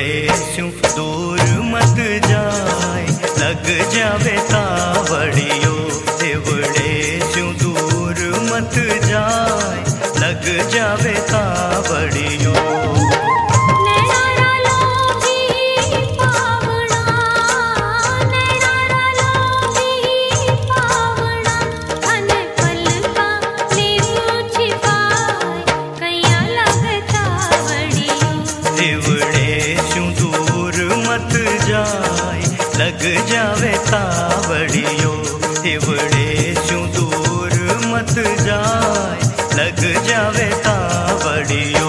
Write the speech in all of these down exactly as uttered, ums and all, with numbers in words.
हिवड़े स्यों दूर मत जाए, लग जावे तावड़ियो। हिवड़े स्यों दूर मत जाए, लग जावे तावड़ियो। लग जावे तावड़ियो। हिवड़े स्यों दूर मत जाए, लग जावे तावड़ियो।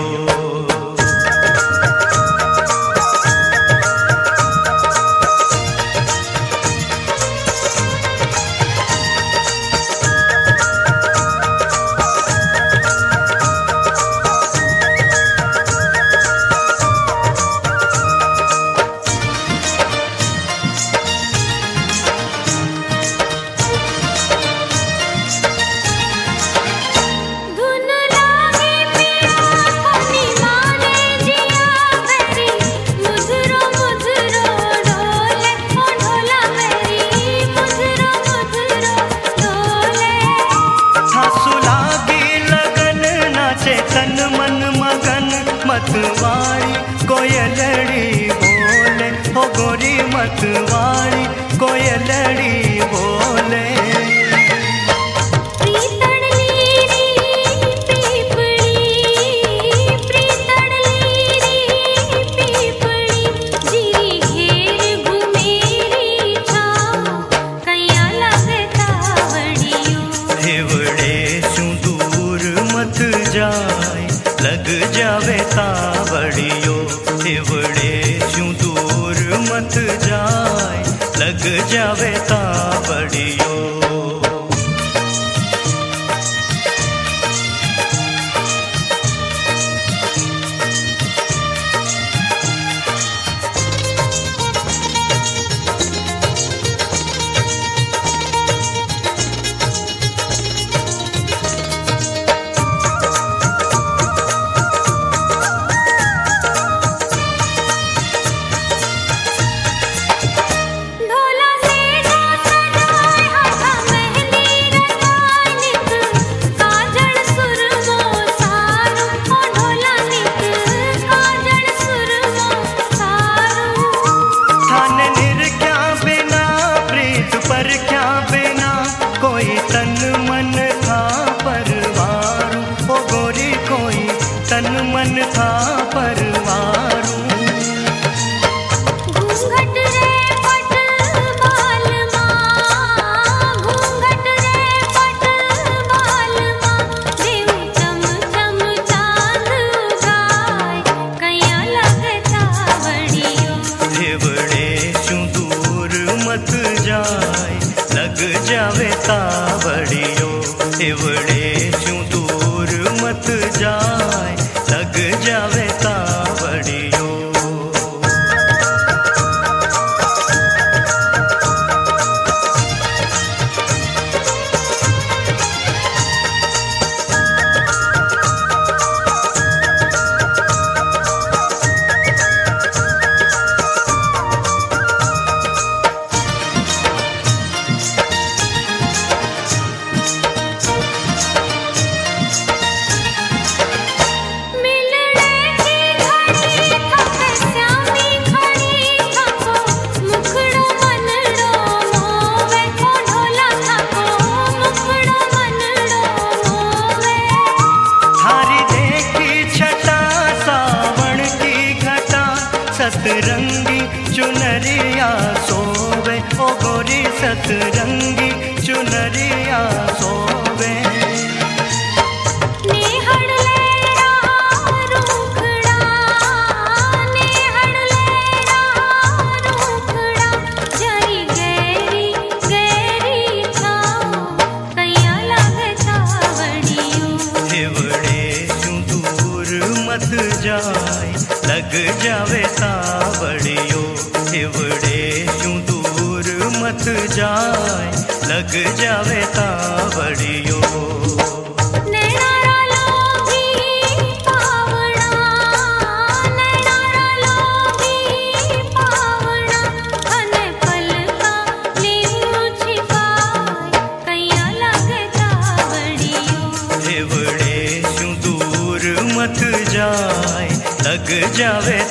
मतवारी कोयलड़ी बोले, हो गोरी मतवारी कोयलड़ी बोले। हिवड़े स्यों दूर मत जाए, लग जावे तावड़ियो। हिवड़े स्यों दूर मत जाए, लग जावे तावड़ियो। तन मन था परवारू। घूंघट रे पट बाल मां, घूंघट रे पट बाल मां, देव चम चम चांद उगाए, कैया लगे तावड़ियो। हिवड़े स्यों दूर मत जाए, लग जावे तावड़ियो। हिवड़े स्यों दूर मत जाए, लग जावे तावड़ियो। सतरंगी चुनरिया सोवे, ओ गोरी सतरंगी चुनरिया सोवे। नेहड़ लेरा रूखड़ा, नेहड़ लेरा रूखड़ा, जरी गहरी गहरी छाँव, कैया लगे तावड़ियो। हिवड़े स्यों दूर मत जाए, लग जावे तावड़ियो। हिवड़े स्यों दूर मत जाए, लग जावे तावड़ियो। नैनारा लोभी पावड़ा, नैनारा लोभी जावे